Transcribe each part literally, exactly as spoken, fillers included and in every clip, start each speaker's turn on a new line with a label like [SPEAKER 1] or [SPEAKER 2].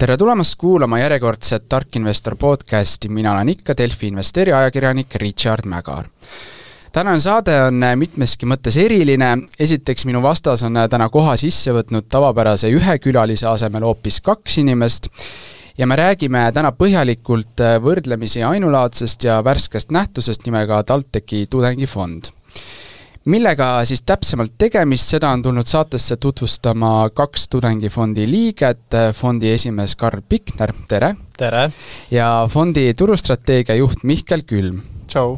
[SPEAKER 1] Tere tulemast kuulama järjekordset Tark Investor podcasti, mina olen ikka Delfi Investeeri ajakirjanik Richard Mägar. Tänane saade on mitmeski mõttes eriline, esiteks minu vastas on täna koha sisse võtnud tavapärase ühe külalise asemel hoopis kaks inimest ja me räägime täna põhjalikult võrdlemisi ainulaadsest ja värskest nähtusest nimega TalTechi tudengifond. Millega siis täpsemalt tegemist, seda on tulnud saatesse tutvustama kaks tudengifondi liiget, fondi esimees Karl Pikner, tere!
[SPEAKER 2] Tere!
[SPEAKER 1] Ja fondi turustrateegia juht Mihkel Külm.
[SPEAKER 3] Tšau!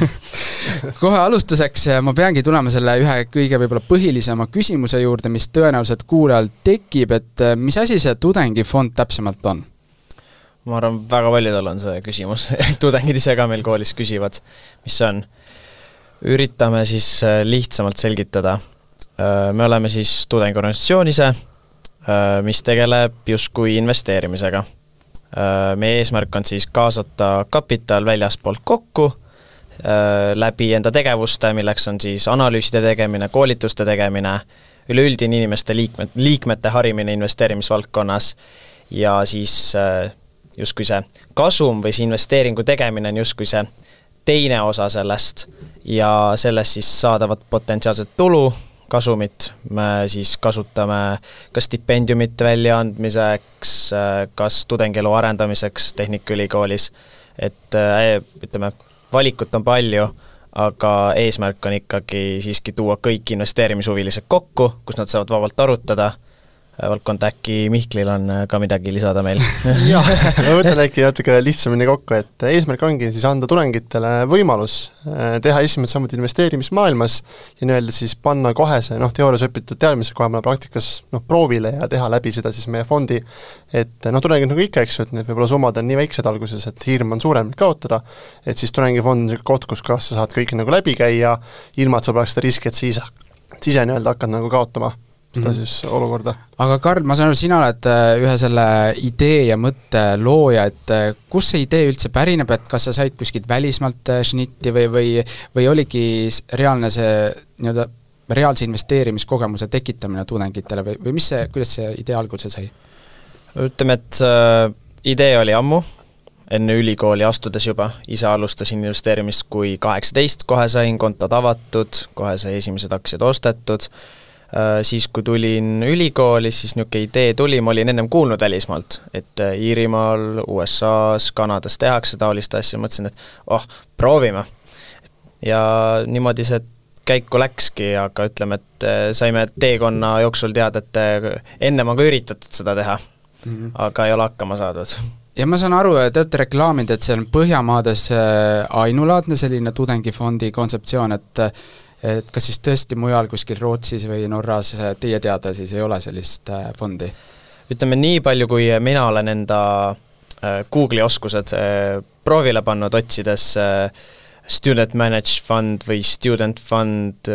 [SPEAKER 1] Kohe alustuseks ma peangi tulema selle ühe kõige võib-olla põhilisema küsimuse juurde, mis tõenäoliselt kuulajal tekib, et mis asi see tudengifond täpsemalt on?
[SPEAKER 2] Ma arvan, väga paljudel on see küsimus. Tudengid ise ka meil koolis küsivad, mis see on. Üritame siis lihtsamalt selgitada. Me oleme siis tudengiorganisatsioon ise, mis tegeleb justkui investeerimisega. Meie eesmärk on siis kaasata kapital väljaspoolt kokku läbi enda tegevuste, milleks on siis analüüside tegemine, koolituste tegemine, üleüldine inimeste liikmed, liikmete harimine investeerimisvaldkonnas ja siis justkui see kasum või see investeeringu tegemine on justkui see teine osa sellest ja sellest siis saadavat potentsiaalset tulu, kasumit me siis kasutame kas stipendiumite väljaandmiseks, kas tudengielu arendamiseks Tehnikaülikoolis, et ütleme, valikut on palju, aga eesmärk on ikkagi siiski tuua kõik investeerimishuvilised kokku, kus nad saavad vabalt arutada. Valdkond äkki Mihklil on ka midagi lisada meil.
[SPEAKER 3] Jah, ma võtan äkki natuke lihtsamini kokku, et eesmärk ongi siis anda tudengitele võimalus teha esimesed sammud investeerimismaailmas ja nii-öelda siis panna kohe see noh, teoorias õpitud teadmise kohe praktikas noh, proovile ja teha läbi seda siis meie fondi, et noh, tudengid nagu ikka, eks ju, et need võib-olla summad on nii väiksed alguses, et hirm on suurem kaotada, et siis tudengifond on koht, kus kas sa saad kõik nagu läbi käia, ilma et sa poleks seda riski, et siis ise nii-öelda hakkad nagu kaotama seda siis olukorda.
[SPEAKER 1] Aga Karl, ma saan aru, sina oled ühe selle idee ja mõtte looja, et kus see idee üldse pärineb, et kas sa said kuskilt välismalt šnitti või, või, või oligi reaalne see nii-öelda reaalse investeerimiskogemuse tekitamine tudengitele või, või mis see, kuidas see idee alguse sai?
[SPEAKER 2] Ütleme, et äh, idee oli ammu, enne ülikooli astudes juba, ise alustasin investeerimist kui kaheksateist, kohe sain kontod avatud, kohe sai esimesed aktsiad ostetud. Siis kui tulin ülikooli, siis niisugune idee tuli, ma olin ennem kuulnud välismaalt, et Iirimaal, U S A-s, Kanadas tehakse taolist asja, mõtlesin, et oh, proovime. Ja niimoodi see käiku läkski, aga ütleme, et saime teekonna jooksul teada, et enne ma ka üritatud seda teha, mm-hmm. aga ei ole hakkama saadud.
[SPEAKER 1] Ja ma saan aru, et olete reklaamid, et see on Põhjamaades ainulaadne selline tudengifondi kontseptsioon, et et kas siis tõesti mujal kuskil Rootsis või Norras teie teada siis ei ole sellist fondi?
[SPEAKER 2] Ütleme nii palju, kui mina olen enda Google'i oskused proovile pannud otsides student managed fund või student fund,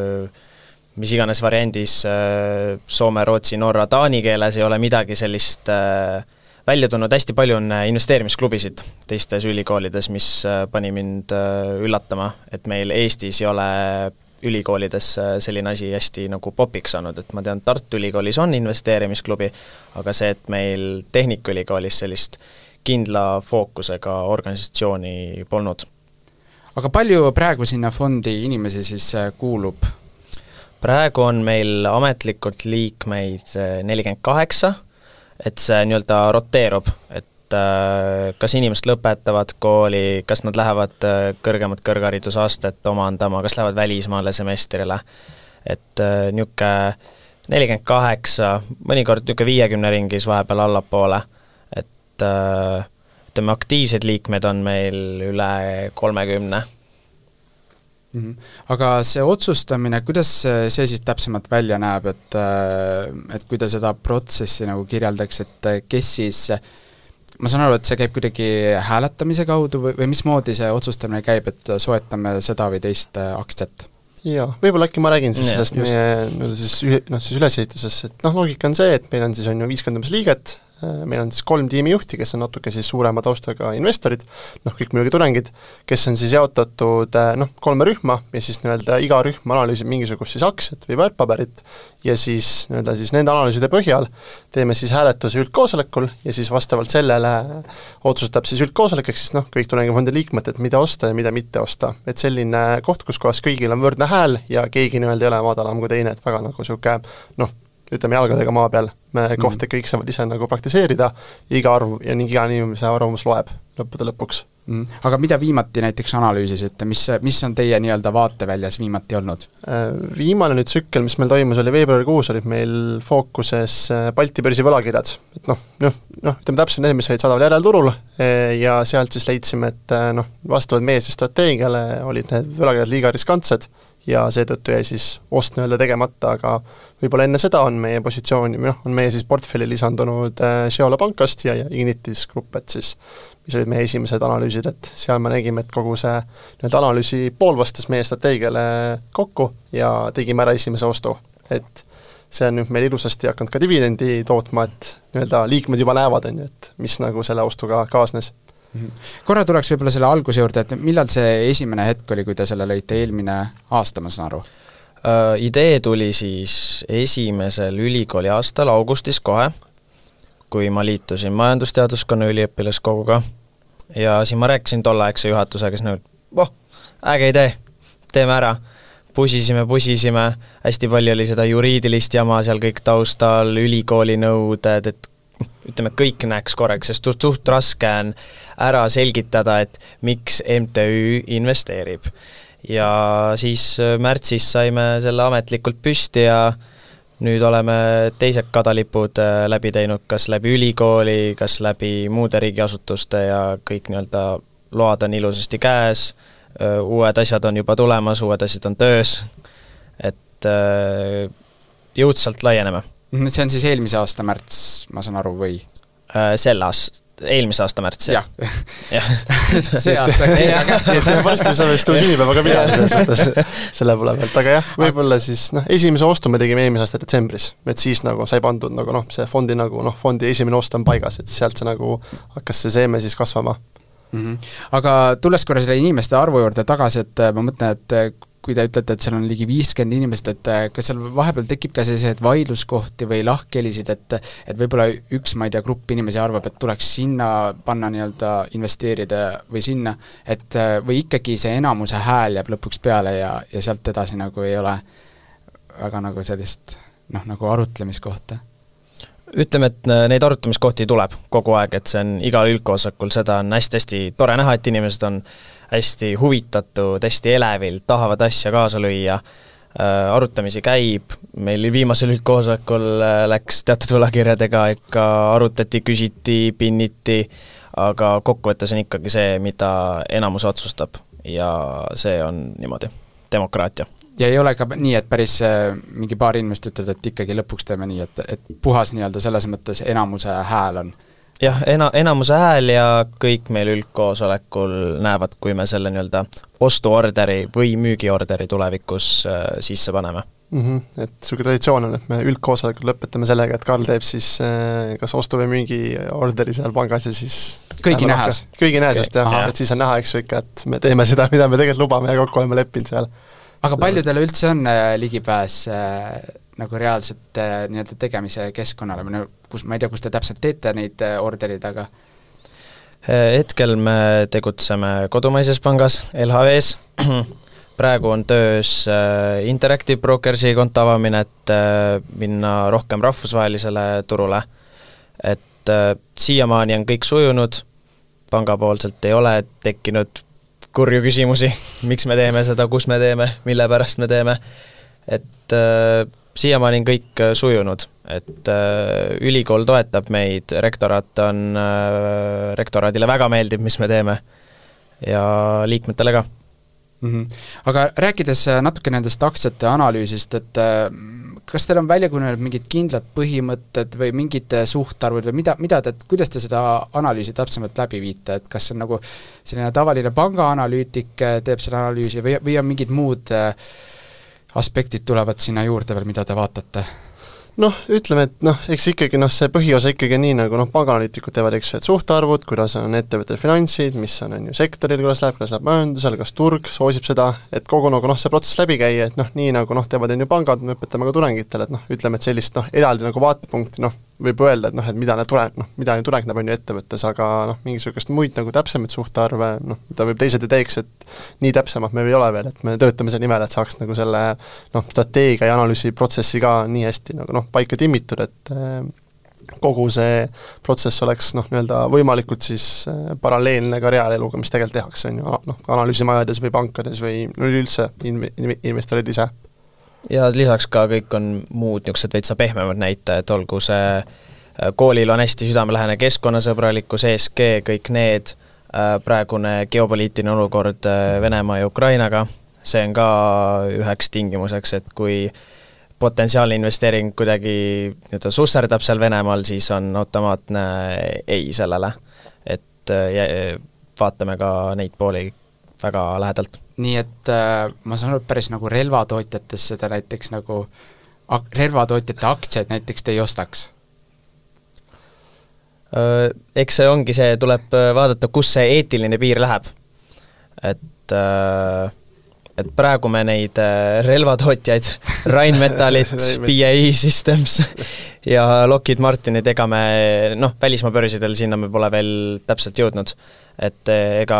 [SPEAKER 2] mis iganes variandis Soome, Rootsi, Norra, Taani keeles ei ole midagi sellist välja tulnud. Hästi palju on investeerimisklubisid teistes ülikoolides, mis pani mind üllatama, et meil Eestis ei ole ülikoolides selline asi hästi nagu popiks saanud, et ma tean, Tartu Ülikoolis on investeerimisklubi, aga see, et meil Tehnikaülikoolis sellist kindla fookusega organisatsiooni polnud. Aga palju praegu sinna fondi inimesi siis kuulub? Praegu on meil ametlikult liikmeid nelikümmend kaheksa, et see nii-öelda roteerub, et äh, kas inimesed lõpetavad kooli, kas nad lähevad äh, kõrgemat kõrgharidusastet omandama, kas lähevad välismaale semestrile, et äh, niisugune nelikümmend kaheksa, mõnikord niisugune viiekümne ringis vahepeal allapoole, et äh, ütleme, aktiivsed liikmed on meil üle kolmekümne.
[SPEAKER 1] Mm-hmm. Aga see otsustamine, kuidas see siis täpsemalt välja näeb, et, et kui ta seda protsessi nagu kirjeldaks, et kes siis, ma saan aru, et see käib kuidagi hääletamise kaudu või, või mismoodi see otsustamine käib, et soetame seda või teist aktsiat?
[SPEAKER 3] Jaa, võib-olla äkki ma räägin siis sellest meie no, siis, no, siis ülesehitusest, et noh, loogika on see, et meil on siis on ju viiskümmend liiget, meil on siis kolm tiimijuhti, kes on natuke siis suurema taustaga investorid, noh, kõik muidugi tudengid, kes on siis jaotatud noh, kolme rühma ja siis nii-öelda iga rühm analüüsib mingisugust siis aktsiat või väärtpaberit ja siis nii-öelda siis nende analüüside põhjal teeme siis hääletuse üldkoosolekul ja siis vastavalt sellele otsustab siis üldkoosolek, ehk siis noh, kõik tudengifondi liikmed, et mida osta ja mida mitte osta. Et selline koht, kus kohas kõigil on võrdne hääl ja keegi nii-öelda ei ole madalam kui teine, et väga nagu niisugune noh, ütleme jalgadega maa peal, me mm. kohta kõik saavad ise nagu praktiseerida, iga arv ja nii iga inimese arvamus loeb lõppude lõpuks.
[SPEAKER 1] Mm. Aga mida viimati näiteks analüüsisite, mis, mis on teie nii-öelda vaateväljas viimati olnud?
[SPEAKER 3] Viimane nüüd tsükkel, mis meil toimus, oli veebruarikuus, olid meil fookuses Balti börsi võlakirjad, et noh, noh, noh, ütleme täpselt need, mis olid saadaval järelturul ja sealt siis leidsime, et noh, vastavalt meie siis strateegiale olid need võlakirjad liiga riskantsed ja seetõttu jäi siis ost nii-öelda tegemata, aga võib-olla enne seda on meie positsioon, noh, on meie siis portfelli lisandunud Sheola Pankast ja, ja Ignitis Grupp, et siis mis olid meie esimesed analüüsid, et seal me nägime, et kogu see nii-öelda analüüsi pool vastas meie strateegiale kokku ja tegime ära esimese ostu, et see on nüüd meil ilusasti hakanud ka dividendi tootma, et nii-öelda liikmed juba näevad, on ju, et mis nagu selle ostuga kaasnes.
[SPEAKER 1] Korra tuleks võib-olla selle alguse juurde, et millal see esimene hetk oli, kui te selle lõite eelmine aasta, ma saan aru?
[SPEAKER 2] Uh, idee tuli siis esimesel ülikooli aastal augustis kohe, kui ma liitusin majandusteaduskonna üliõpilaskoguga ja siin ma rääkisin tolleaegse juhatusega, kes nagu, voh, äge idee, teeme ära. Pusisime, pusisime, hästi palju oli seda juriidilist jama seal kõik taustal, ülikooli nõuded, et ütleme, kõik näeks korraks, sest suht raske on ära selgitada, et miks M T Ü investeerib. Ja siis märtsis saime selle ametlikult püsti ja nüüd oleme teised kadalipud läbi teinud, kas läbi ülikooli, kas läbi muude riigiasutuste ja kõik nii-öelda load on ilusasti käes, uued asjad on juba tulemas, uued asjad on töös, et jõudsalt laieneme.
[SPEAKER 1] See on siis eelmise aasta märts, ma saan aru, või?
[SPEAKER 2] Sel aast, eelmise aasta märts.
[SPEAKER 1] Jah, see aasta.
[SPEAKER 3] Varsti saame just uue sünnipäevaga midagi selle pole pealt, aga jah, võib-olla siis noh, esimese ostu me tegime eelmise aasta detsembris, et siis nagu sai pandud nagu noh, see fondi nagu noh, fondi esimene ost on paigas, et sealt see nagu hakkas see seeme siis kasvama.
[SPEAKER 1] Mm-hmm. Aga tulles korra selle inimeste arvu juurde tagasi, et ma mõtlen, et kui te ütlete, et seal on ligi viiskümmend inimest, et kas seal vahepeal tekib ka selliseid vaidluskohti või lahkhelisid, et, et võib-olla üks, ma ei tea, grupp inimesi arvab, et tuleks sinna panna nii-öelda investeerida või sinna, et või ikkagi see enamuse hääl jääb lõpuks peale ja, ja sealt edasi nagu ei ole väga nagu sellist noh, nagu arutlemiskohta?
[SPEAKER 2] Ütleme, et neid arutamiskohti tuleb kogu aeg, et see on igal üldkoosolekul, seda on hästi-hästi tore näha, et inimesed on hästi huvitatud, hästi elevil, tahavad asja kaasa lüüa, äh, arutamisi käib, meil viimasel üldkoosolekul läks teatud võlakirjadega, ikka arutati, küsiti, pinniti, aga kokkuvõttes on ikkagi see, mida enamus otsustab ja see on niimoodi, demokraatia.
[SPEAKER 1] Ja ei ole ka nii, et päris mingi paar inimest ütled, et ikkagi lõpuks teeme nii, et, et puhas nii-öelda selles mõttes enamuse hääl on.
[SPEAKER 2] Jah, ena, enamuse hääl ja kõik meil üldkoosolekul näevad, kui me selle nii-öelda ostuorderi või müügiorderi tulevikus äh, sisse paneme.
[SPEAKER 3] Mm-hmm. Et suuke traditsioon on, et me üldkoosolekul lõpetame sellega, et Karl teeb siis äh, kas ostu või müügi orderi seal pangas ja siis
[SPEAKER 1] kõigi nähes.
[SPEAKER 3] Kõigi nähes just, jah, et siis on näha, eks ikka, et me teeme seda, mida me tegelikult lubame ja kokku oleme leppinud seal.
[SPEAKER 1] Aga paljudele üldse on äh, ligipääs äh, nagu reaalselt äh, nii-öelda tegemise keskkonnale või kus, ma ei tea, kus te täpselt teete neid äh, orderid, aga
[SPEAKER 2] hetkel me tegutseme kodumaises pangas, L H V-s, praegu on töös äh, Interactive Brokersi konto avamine, et äh, minna rohkem rahvusvahelisele turule, et äh, siiamaani on kõik sujunud, pangapoolselt ei ole tekkinud kurju küsimusi, miks me teeme seda, kus me teeme, mille pärast me teeme, et äh, siiamaani on kõik sujunud, et äh, ülikool toetab meid, rektoraat on, äh, rektoraadile väga meeldib, mis me teeme ja liikmetele ka.
[SPEAKER 1] Mm-hmm. Aga rääkides natuke nendest aktsiate analüüsist, et kas teil on välja kujunenud mingid kindlad põhimõtted või mingid suhtarvud või mida, mida te, kuidas te seda analüüsi täpsemalt läbi viite, et kas on nagu selline tavaline pangaanalüütik teeb selle analüüsi või, või on mingid muud aspektid tulevad sinna juurde veel, mida te vaatate?
[SPEAKER 3] noh, ütleme, et noh, eks ikkagi noh, see põhiosa ikkagi nii, nagu noh, pangaanalüütikud teevad, eks ju, et suhtarvud, kuidas on ettevõttel finantsid, mis on, on ju sektoril, kuidas läheb, kuidas läheb majandusel, kas turg soosib seda, et kogu nagu noh, see protsess läbi käia, et noh, nii nagu noh, teevad on ju pangad, me õpetame ka tudengitele, et noh, ütleme, et sellist noh, eraldi nagu vaatepunkti, noh, võib öelda, et noh, et mida need tureng, noh, mida need tureng näeb on ju ettevõttes, aga noh, mingisugust muid nagu täpsemaid suhtarve, noh, mida võib teised ei teeks, et nii täpsemalt me ei ole veel, et me töötame selle nimel, et saaks nagu selle noh, strateegia ja analüüsi protsessi ka nii hästi nagu noh, paika timmitud, et kogu see protsess oleks noh, nii-öelda võimalikult siis paralleelne ka reaaleluga, mis tegelikult tehakse, on ju, noh, analüüsimajades või pankades või üleüldse investorid ise.
[SPEAKER 2] Ja lisaks ka kõik on muud niisugused veitsa pehmemad näitajad, olgu see koolil on hästi südamelähene keskkonnasõbralikkus, E S G, kõik need, praegune geopoliitiline olukord Venemaa ja Ukrainaga, see on ka üheks tingimuseks, et kui potentsiaalne investeering kuidagi nii-öelda susserdab seal Venemaal, siis on automaatne ei sellele. Et vaatame ka neid pooli väga lähedalt.
[SPEAKER 1] Nii et äh, ma saan aru, päris nagu relvatootjates seda näiteks nagu ak- relvatootjate aktsiaid näiteks te ei ostaks?
[SPEAKER 2] Eks see ongi see, tuleb vaadata, kus see eetiline piir läheb. Et, et praegu me neid relvatootjaid, Rheinmetallit, B A E Systems ja Lockheed Martinid, ega me, noh, välismaa börsidel sinna me pole veel täpselt jõudnud. Et ega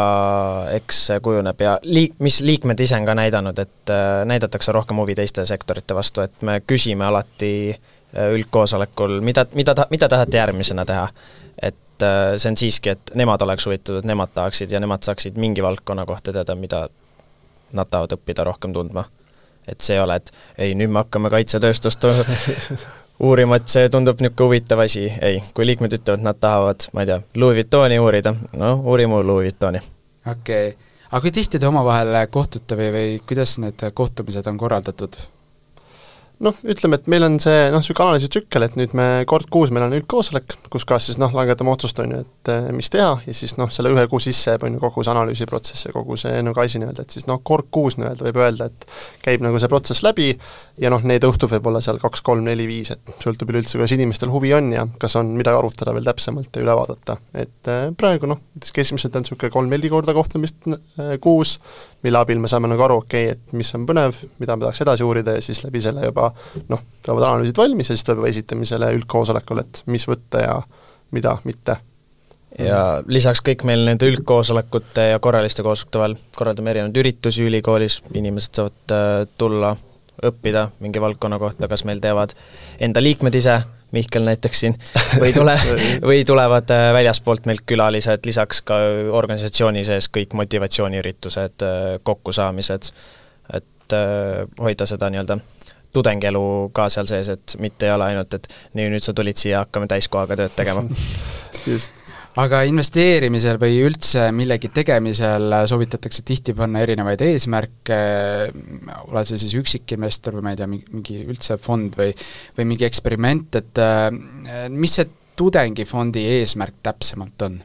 [SPEAKER 2] eks kujuneb ja liik, mis liikmed ise on ka näidanud, et näidatakse rohkem huvi teiste sektorite vastu, et me küsime alati üldkoosolekul, mida, mida, mida tahate järgmisena teha. Et see on siiski, et nemad oleks huvitatud, nemad tahaksid ja nemad saaksid mingi valdkonna kohta teada, mida nad tahavad õppida rohkem tundma. Et see ei ole, et ei, nüüd me hakkame kaitsetööstust uurima, et see tundub niisugune huvitav asi. Ei, kui liikmed ütlevad, nad tahavad, ma ei tea, Louis Vuittoni uurida, no uurimu Louis Vuittoni.
[SPEAKER 1] Okei, okay. Aga kui tihti te omavahel kohtute või, või kuidas need kohtumised on korraldatud?
[SPEAKER 3] Noh, ütleme, et meil on see noh, süük analüüsi tsükkel, et nüüd me kord kuus meil on üldkoosolek, kus ka siis noh, langetame otsust on ju, et mis teha ja siis noh, selle ühe kuu sisse on ju kogu see analüüsiprotsess ja kogu see nagu asi nii-öelda, et siis noh, kord kuus nii-öelda võib öelda, et käib nagu see protsess läbi ja noh, neid õhtud võib olla seal kaks, kolm, neli, viis, et sõltub üleüldse, kuidas inimestel huvi on ja kas on midagi arutada veel täpsemalt ja üle vaadata. Et praegu noh, keskmiselt on niisugune kolm-neli korda kohtumist kuus, mille abil me saame nagu aru, okei, et mis on põnev, mida me tahaks edasi uurida ja siis läbi selle juba noh, tulevad analüüsid valmis ja siis tuleb esitamisele üldkoosolekul, et mis võtta ja mida mitte.
[SPEAKER 2] Ja lisaks kõik meil nende üldkoosolekute ja korraliste koosolekute vahel korraldame erinevaid üritusi ülikoolis, inimesed saavad tulla, õppida mingi valdkonna kohta, kas meil teevad enda liikmed ise, Mihkel näiteks siin, või, tule, või tulevad väljaspoolt meilt külalised, lisaks ka organisatsiooni sees kõik motivatsiooniüritused, kokkusaamised, et hoida seda nii-öelda tudengielu ka seal sees, et mitte ei ole ainult, et nii, nüüd sa tulid siia, hakkame täiskohaga tööd tegema.
[SPEAKER 3] Just.
[SPEAKER 1] Aga investeerimisel või üldse millegi tegemisel soovitatakse tihti panna erinevaid eesmärke, ole see siis üksikinvestor või ma ei tea, mingi üldse fond või, või mingi eksperiment, et mis see tudengifondi eesmärk täpsemalt on?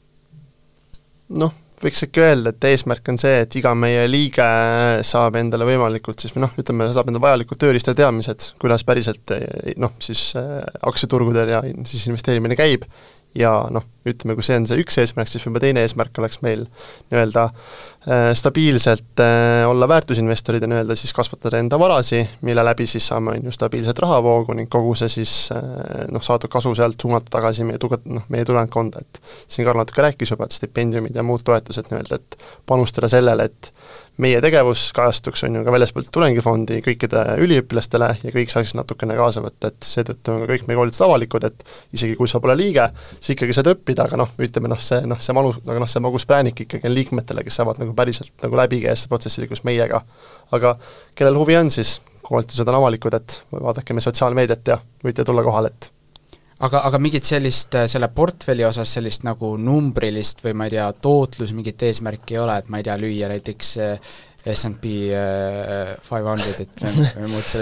[SPEAKER 3] Noh, võiks äkki öelda, et eesmärk on see, et iga meie liige saab endale võimalikult siis, või noh, ütleme, saab endale vajalikud tööriista teadmised, kuidas päriselt noh, siis aktsiaturgudel ja siis investeerimine käib ja noh, ütleme, kui see on see üks eesmärk, siis võib-olla teine eesmärk oleks meil nii-öelda äh, stabiilselt äh, olla väärtusinvestorid ja nii-öelda siis kasvatada enda varasi, mille läbi siis saame ju stabiilset rahavoogu ning kogu see siis äh, noh, saadud kasu sealt suunata tagasi meie, tuge, noh, meie tulendkonda, et siin Karl natuke rääkis juba, et stipendiumid ja muud toetused nii-öelda, et panustada sellele, et meie tegevus kajastuks on ju ka väljaspoolt tudengifondi kõikide üliõpilastele ja kõik saaks natukene kaasa võtta, et seetõttu on ka kõik meie koolitused avalikud, et isegi kui sa pole liige, sa ikkagi saad õppida, aga noh, ütleme noh, see, noh, see manus, aga noh, see magus präänik ikkagi on liikmetele, kes saavad nagu päriselt nagu läbi käes protsessi kus meiega. Aga kellel huvi on, siis koolitused on avalikud, et vaadake meie sotsiaalmeediat ja võite tulla kohale, et
[SPEAKER 1] aga, aga mingit sellist, selle portfelli osas sellist nagu numbrilist või ma ei tea, tootlus mingit eesmärki ei ole, et ma ei tea, lüüa näiteks S and P viissada või, või muud sellest?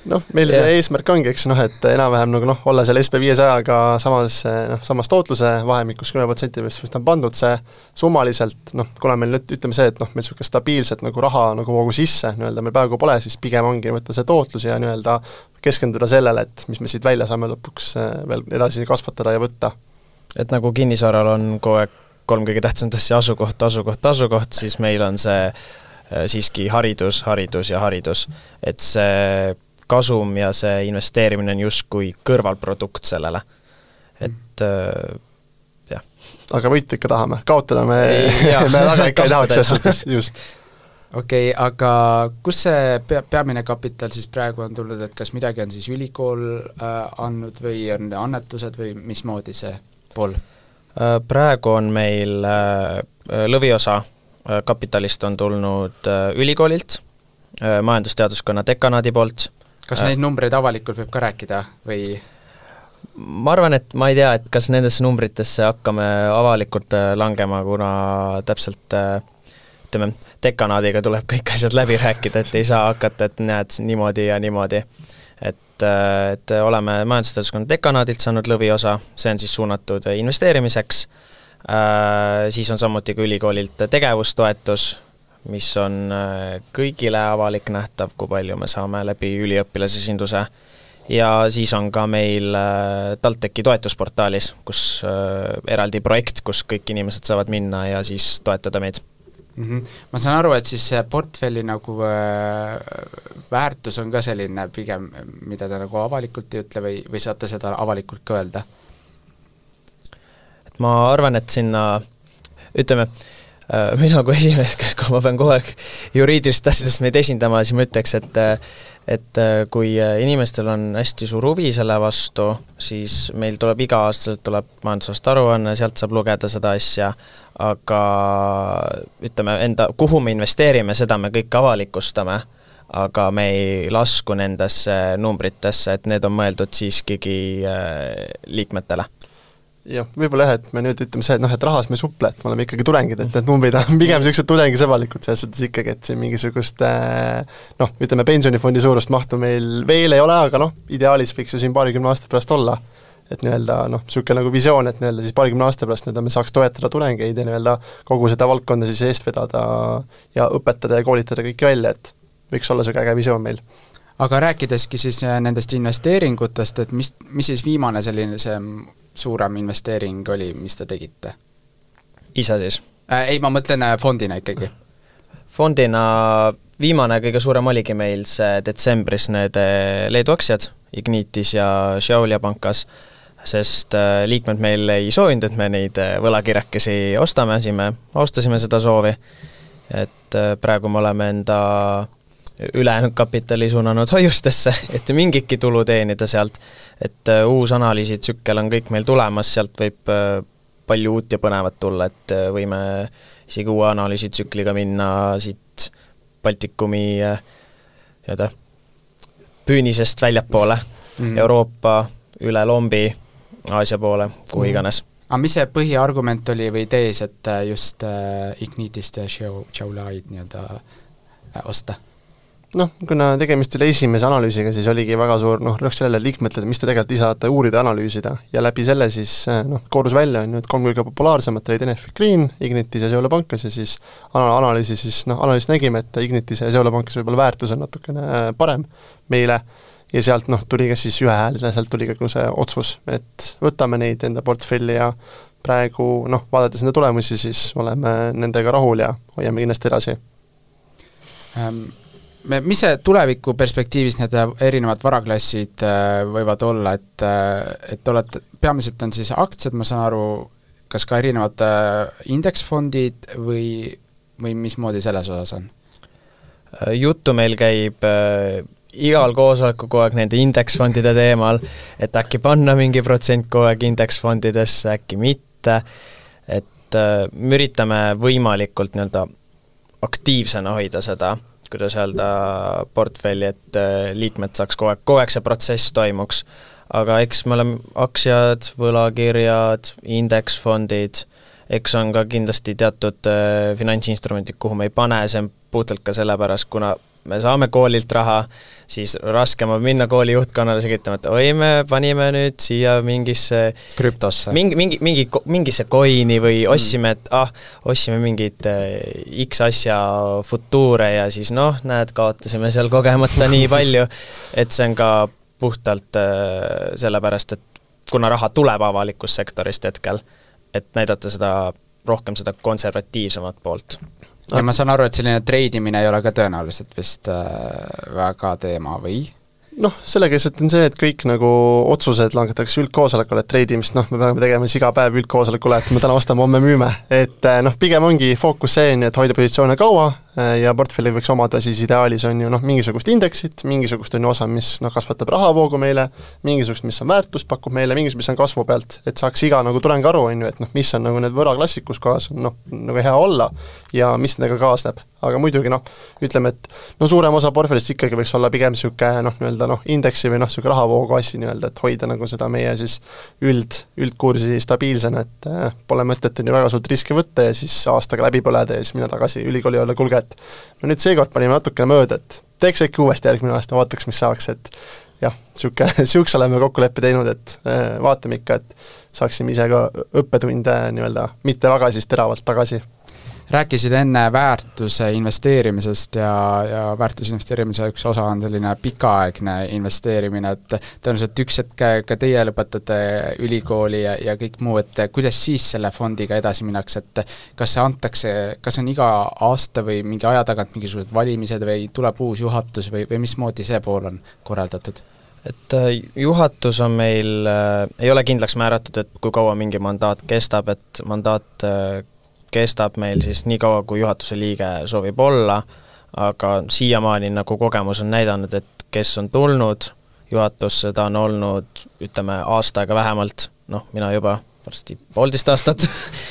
[SPEAKER 3] noh, meil see yeah. eesmärk ongi, eks noh, et enam-vähem nagu noh, olla seal S P viiesajaga samas, noh, samas tootluse vahemikus kümme protsenti, mis on pandud see summaliselt, noh, kuna meil nüüd ütleme see, et noh, meil niisugune stabiilselt nagu raha nagu voogu sisse, nii-öelda meil praegu pole, siis pigem ongi võtta see tootlus ja nii-öelda keskenduda sellele, et mis me siit välja saame lõpuks veel edasi kasvatada ja võtta.
[SPEAKER 2] Et nagu kinnisvaral on kogu aeg kolm kõige tähtsam asja, asukoht, asukoht, asukoht, siis meil on see siiski haridus, haridus ja haridus. Et see kasum ja see investeerimine on justkui kõrvalprodukt sellele. Et äh, jah.
[SPEAKER 3] Aga võitu ikka tahame, kaotada me, me väga ikka ei tahaks selles, just.
[SPEAKER 1] Okei, okay, aga kus see pea, peamine kapital siis praegu on tulnud, et kas midagi on siis ülikool äh, andnud või on annetused või mismoodi see pool?
[SPEAKER 2] Äh, praegu on meil äh, lõviosa äh, kapitalist on tulnud äh, ülikoolilt, äh, majandusteaduskonna dekanaadi poolt.
[SPEAKER 1] Kas neid numbreid avalikult võib ka rääkida või?
[SPEAKER 2] Ma arvan, et ma ei tea, et kas nendesse numbritesse hakkame avalikult langema, kuna täpselt ütleme, dekanaadiga tuleb kõik asjad läbi rääkida, et ei saa hakata, et näed niimoodi ja niimoodi. Et, et oleme majandusteaduskonna dekanaadilt saanud lõviosa, see on siis suunatud investeerimiseks, siis on samuti ka ülikoolilt tegevustoetus, mis on kõigile avalik nähtav, kui palju me saame läbi üliõpilasesinduse. Ja siis on ka meil TalTechi toetusportaalis, kus eraldi projekt, kus kõik inimesed saavad minna ja siis toetada meid.
[SPEAKER 1] Mm-hmm. Ma saan aru, et siis see portfelli nagu väärtus on ka selline pigem, mida ta nagu avalikult ei ütle või, või saate seda avalikult ka öelda? Et ma arvan, et sinna, ütleme, mina kui esimees, kes kui ma pean kogu aeg juriidilist asjadest meid esindama, siis ma ütleks, et, et kui inimestel on hästi suur huvi selle vastu, siis meil tuleb iga aastaselt tuleb majandusast aruanne, sealt saab lugeda seda asja, aga ütleme, enda, kuhu me investeerime, seda me kõik avalikustame, aga me ei lasku nendesse numbritesse, et need on mõeldud siiskigi liikmetele.
[SPEAKER 3] Jah, võib-olla jah, et me nüüd ütleme see, et noh, et rahas me suple, et me oleme ikkagi tudengid, et need numbrid on pigem sellised tudengisõbralikud, selles suhtes ikkagi, et siin mingisugust noh, ütleme pensionifondi suurust mahtu meil veel ei ole, aga noh, ideaalis võiks ju siin paarikümne aasta pärast olla, et nii-öelda noh, niisugune nagu visioon, et nii-öelda siis paarikümne aasta pärast nii-öelda me saaks toetada tudengeid ja nii-öelda kogu seda valdkonda siis eest vedada ja õpetada ja koolitada kõiki välja, et võiks olla see äge visioon meil.
[SPEAKER 1] Aga rääkideski siis nendest investeeringutest, et mis, mis siis viimane selline see suurem investeering oli, mis te tegite?
[SPEAKER 2] Ise siis?
[SPEAKER 1] Äh, ei, ma mõtlen fondina ikkagi.
[SPEAKER 2] Fondina viimane kõige suurem oligi meil see detsembris need Leedu aktsiad, Ignitis ja Šiaulia pankas, sest liikmed meil ei soovinud, et me neid võlakirjakesi ostame, siis me ostasime seda soovi, et praegu me oleme enda ülejäänud kapitali suunanud hoiustesse, et mingitki tulu teenida sealt, et uus analüüsitsükkel on kõik meil tulemas, sealt võib palju uut ja põnevat tulla, et võime isegi uue analüüsitsükliga minna siit Baltikumi nii-öelda püünisest väljapoole, mm. Euroopa, üle Lombi, Aasia poole, kuhu mm. iganes.
[SPEAKER 1] Aga mis see põhiargument oli või tees, et just Ignitist ja Šiauliaid nii-öelda osta?
[SPEAKER 3] Noh, kuna tegemist oli esimese analüüsiga, siis oligi väga suur noh, rõhk sellele liikmetele, mis te tegelikult ise saate uurida, analüüsida ja läbi selle siis noh, koorus välja on nüüd kolm kõige populaarsemat olid Enefit Green, Ignitis ja Šiaulia pankas ja siis analüüsi siis noh, analüüs nägime, et Ignitis ja Šiaulia pankas võib-olla väärtus on natukene parem meile ja sealt noh, tuli ka siis ühehääline, sealt tuli ka see otsus, et võtame neid enda portfelli ja praegu noh, vaadates nende tulemusi, siis oleme nendega rahul ja hoiame kindlasti edasi
[SPEAKER 1] ähm. Mis see tuleviku perspektiivis need erinevad varaklassid võivad olla, et, et olete, peamiselt on siis aktsiad, ma saan aru, kas ka erinevad indeksfondid või, või mismoodi selles osas on?
[SPEAKER 2] Juttu meil käib äh, igal koosoleku kogu aeg nende indeksfondide teemal, et äkki panna mingi protsent kogu aeg indeksfondidesse, äkki mitte, et äh, me üritame võimalikult nii-öelda aktiivsena hoida seda, kuidas öelda portfelli, et liikmed saaks kogu aeg, kogu aeg see protsess toimuks. Aga eks me oleme aktsiad, võlakirjad, indeksfondid, eks on ka kindlasti teatud finantsinstrumendid, kuhu me ei pane, see on puhtalt ka sellepärast, kuna me saame koolilt raha, siis raskem on minna kooli juhtkonnale selgitama, et oi, me panime nüüd siia mingisse
[SPEAKER 1] krüptosse.
[SPEAKER 2] Mingi, mingi, mingi, mingisse coin'i või ostsime, et ah, ostsime mingid X asja futuure ja siis noh, näed, kaotasime seal kogemata nii palju, et see on ka puhtalt sellepärast, et kuna raha tuleb avalikust sektorist hetkel, et näidata seda rohkem seda konservatiivsemat poolt.
[SPEAKER 1] Ja ma saan aru, et selline treidimine ei ole ka tõenäoliselt vist äh, väga teema või?
[SPEAKER 3] Noh, sellega lihtsalt on see, et kõik nagu otsused langetakse üldkoosolekule, et treidimist, noh, me peame tegema siis iga päev üldkoosolekule, et me täna ostame, homme müüme. Et noh, pigem ongi fookus see, et hoida positsioone kaua ja portfelli võiks omada siis ideaalis on ju noh, mingisugust indeksit, mingisugust on ju osa, mis noh, kasvatab rahavoogu meile, mingisugust, mis on väärtust, pakub meile, mingisugust, mis on kasvu pealt, et saaks iga nagu tulengi aru, on ju, et noh, mis on nagu need võraklassikus kohas on noh, nagu hea olla ja mis nendega kaasneb. Aga muidugi noh, ütleme, et no suurem osa portfellist ikkagi võiks olla pigem niisugune noh, nii-öelda noh, indeksi või noh, niisugune rahavoogu assi nii-öelda, et hoida nagu seda meie siis üld, üldkursi stabiilsena, et äh, pole mõtet on ju väga suurt riski võtta ja siis aastaga läbi põleda ja siis minna tagasi ülikooli olla, kulge, et no nüüd seekord panime natukene mööda, et teeks äkki uuesti järgmine aasta, vaataks, mis saaks, et jah, niisugune, siukse oleme kokkuleppe teinud, et äh, vaatame ikka, et saaksime ise ka õppetunde nii-öelda mitte väga siis teravalt tagasi.
[SPEAKER 1] Rääkisid enne väärtuse investeerimisest ja, ja väärtuse investeerimise üks osa on selline pikaaegne investeerimine, et tõenäoliselt üks hetk ka teie lõpetate ülikooli ja, ja kõik muu, et kuidas siis selle fondiga edasi minnakse, et kas see antakse, kas on iga aasta või mingi aja tagant mingisugused valimised või tuleb uus juhatus või, või mismoodi see pool on korraldatud?
[SPEAKER 2] Et juhatus on meil, äh, ei ole kindlaks määratud, et kui kaua mingi mandaat kestab, et mandaat äh, kestab meil siis nii kaua, kui juhatuse liige soovib olla, aga siiamaani nagu kogemus on näidanud, et kes on tulnud juhatusse, ta on olnud, ütleme, aasta aega vähemalt, noh, mina juba varsti poolteist aastat,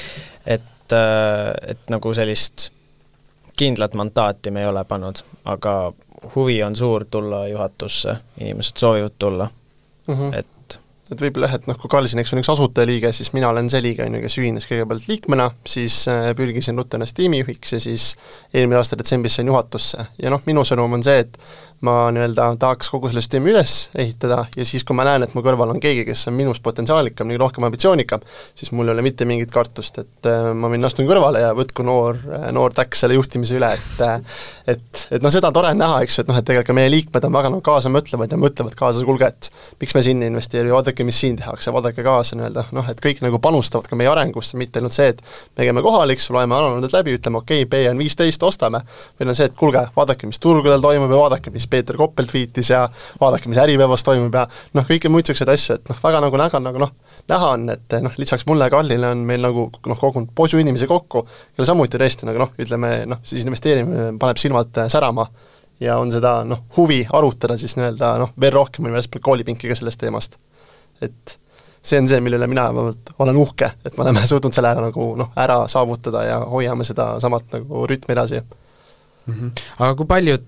[SPEAKER 2] et, et nagu sellist kindlat mandaati me ei ole pannud, aga huvi on suur tulla juhatusse, inimesed soovivad tulla, mm-hmm. et
[SPEAKER 3] et võib-olla jah, et noh, kui Karl siin eks on üks asutajaliige, siis mina olen see liige, kes ühines kõigepealt liikmena, siis pürgisin ruttu ennast tiimijuhiks ja siis eelmine aasta detsembris sain juhatusse. Ja noh, minu sõnum on see, et ma nii-öelda tahaks kogu selle süsteemi üles ehitada ja siis, kui ma näen, et mu kõrval on keegi, kes on minust potentsiaalikam, nii rohkem ambitsioonikam, siis mul ei ole mitte mingit kartust, et ma võin astun kõrvale ja võtku noor, noor täks selle juhtimise üle, et et, et noh, seda tore näha, eks, et noh, et tegelikult ka meie liikmed on väga noh, kaasa mõtlevad ja mõtlevad kaasa, kulge, et miks me sinna investeerime, vaadake, mis siin tehakse, vaadake kaasa nii-öelda, noh, et kõik nagu panustavad ka meie arengusse, mitte ainult see, et me käime kohaliks, loeme analüüsid läbi, ütleme okei okay,, B on viisteist, ostame, või on see, et kulge, vaadake, mis turgudel toimub ja vaadake, mis Peeter Koppelt viitis ja vaadake, mis äripäevas toimub ja noh, kõike muid selliseid asju, et noh, väga nagu näga, nagu noh, näha on, et noh, lisaks mulle ja Karlile on meil nagu noh, kogunud posu inimesi kokku, kelle samuti tõesti nagu noh, ütleme noh, siis investeerimine paneb silmad särama ja on seda noh, huvi arutada siis nii-öelda noh, veel rohkem on väljaspool koolipinkiga sellest teemast. Et see on see, millele mina olen uhke, et me oleme suutnud selle ära nagu noh, ära saavutada ja hoiame seda samat nagu rütmi edasi.
[SPEAKER 1] Mm-hmm. Aga kui paljud,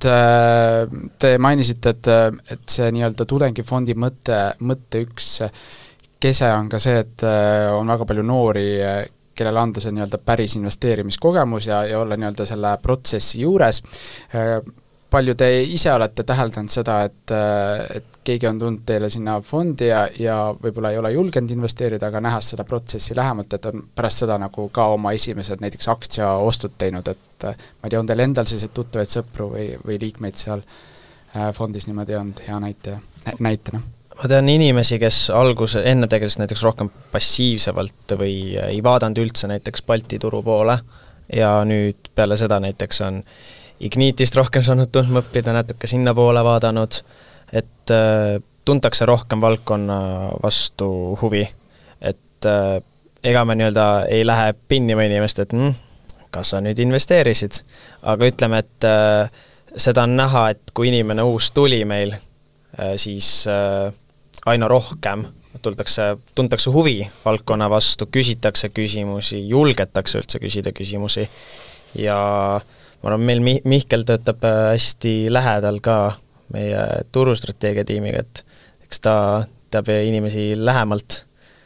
[SPEAKER 1] te mainisite, et, et see nii-öelda tudengifondi mõtte, mõtte üks kese on ka see, et on väga palju noori, kellele anda see nii-öelda päris investeerimiskogemus ja, ja olla nii-öelda selle protsessi juures. Palju te ise olete täheldanud seda, et, et keegi on tulnud teile sinna fondi ja, ja võib-olla ei ole julgenud investeerida, aga nähes seda protsessi lähemalt, et on pärast seda nagu ka oma esimesed näiteks aktsiaostud teinud, et ma ei tea, on teil endal selliseid tuttavaid sõpru või, või liikmeid seal fondis niimoodi olnud hea näite, näitena?
[SPEAKER 2] Ma tean inimesi, kes algus enne tegeles näiteks rohkem passiivsevalt või ei vaadanud üldse näiteks Balti turu poole ja nüüd peale seda näiteks on Ignitist rohkem saanud tundma õppida, natuke sinna poole vaadanud, et äh, tuntakse rohkem valdkonna vastu huvi, et äh, ega me nii-öelda ei lähe pinnima inimest, et mm, kas sa nüüd investeerisid, aga ütleme, et äh, seda on näha, et kui inimene uus tuli meil, äh, siis äh, aina rohkem tuldakse, tuntakse huvi valdkonna vastu, küsitakse küsimusi, julgetakse üldse küsida küsimusi ja ma arvan, meil Mihkel töötab hästi lähedal ka meie turustrateegia tiimiga, et eks ta teab inimesi lähemalt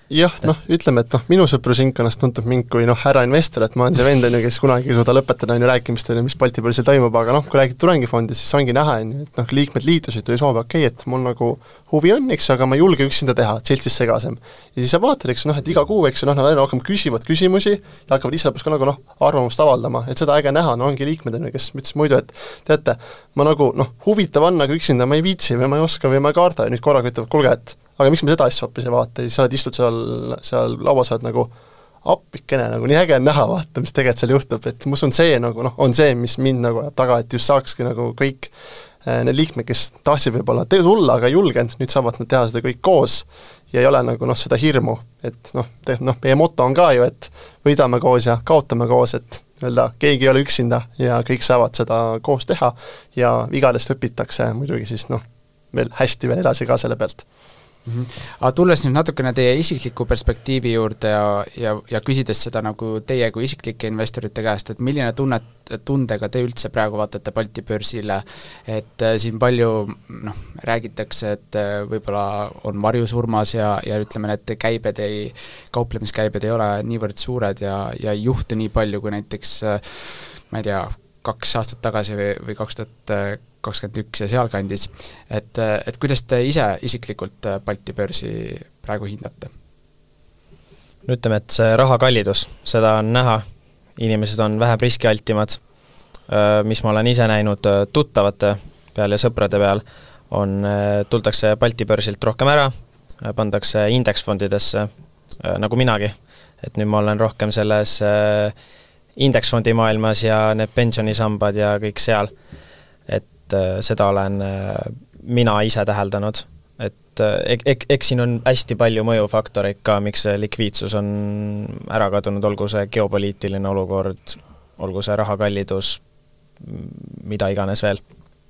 [SPEAKER 3] jah, noh, ütleme, et noh, minu sõprusringkonnas tuntub mind kui noh, härra investor, et ma olen see vend, on ju, kes kunagi ei suuda lõpetada, on ju, rääkimist, on ju, mis Balti börsil toimub, aga noh, kui räägid tulengifondist, siis ongi näha, on ju, et noh, liikmed liitusid, tuli soov, okei okay,, et mul nagu huvi on, eks, aga ma ei julge üksinda teha, et seltsis segasem. Ja siis sa vaatad, eks, noh, et iga kuu, eks, noh, nad aina rohkem küsivad küsimusi ja hakkavad ise lõpus ka nagu noh, arvamust avaldama, et seda äge näha, no ongi liikmed, on ju, kes ütles muidu, et teate, ma nagu noh, huvitav on, aga üksinda ma ei viitsi või ma ei oska või ma ei kaarda ja nüüd korraga ütlevad, kuulge, et aga miks me seda asja hoopis ei vaata ja siis sa oled istud seal, seal lauas, oled nagu appikene, nagu nii äge on näha, vaata, mis tegelikult seal juhtub, et ma usun, see nagu noh, on see, mis mind nagu jääb taga, et just saakski nagu kõik äh, need liikmed, kes tahtsid võib-olla tulla, aga ei julgenud, nüüd saavad nad teha seda kõik koos ja ei ole nagu noh, seda hirmu, et noh, noh, meie moto on ka ju, et võidame koos ja kaotame koos, et öelda, keegi ei ole üksinda ja kõik saavad seda koos teha ja vigadest õpitakse muidugi siis noh, veel hästi veel edasi ka selle pealt.
[SPEAKER 1] Mm-hmm. Aga tulles nüüd natukene teie isikliku perspektiivi juurde ja, ja, ja küsides seda nagu teie kui isiklike investorite käest, et milline tunnet, tundega te üldse praegu vaatate Balti börsile, et äh, siin palju noh, räägitakse, et äh, võib-olla on varjusurmas ja, ja ütleme, need käibed ei, kauplemiskäibed ei ole niivõrd suured ja, ja ei juhtu nii palju, kui näiteks äh, ma ei tea, kaks aastat tagasi või, või kaks tuhat kakskümmend üks ja sealkandis, et, et kuidas te ise isiklikult Balti börsi praegu hindate?
[SPEAKER 2] No ütleme, et see rahakallidus, seda on näha, inimesed on vähem riskialtimad, mis ma olen ise näinud tuttavate peal ja sõprade peal, on, tuldakse Balti börsilt rohkem ära, pandakse indeksfondidesse, nagu minagi, et nüüd ma olen rohkem selles indeksfondi maailmas ja need pensionisambad ja kõik seal, et seda olen mina ise täheldanud, et ek, ek, eks siin on hästi palju mõjufaktoreid ka, miks see likviidsus on ära kadunud, olgu see geopoliitiline olukord, olgu see rahakallidus, mida iganes veel.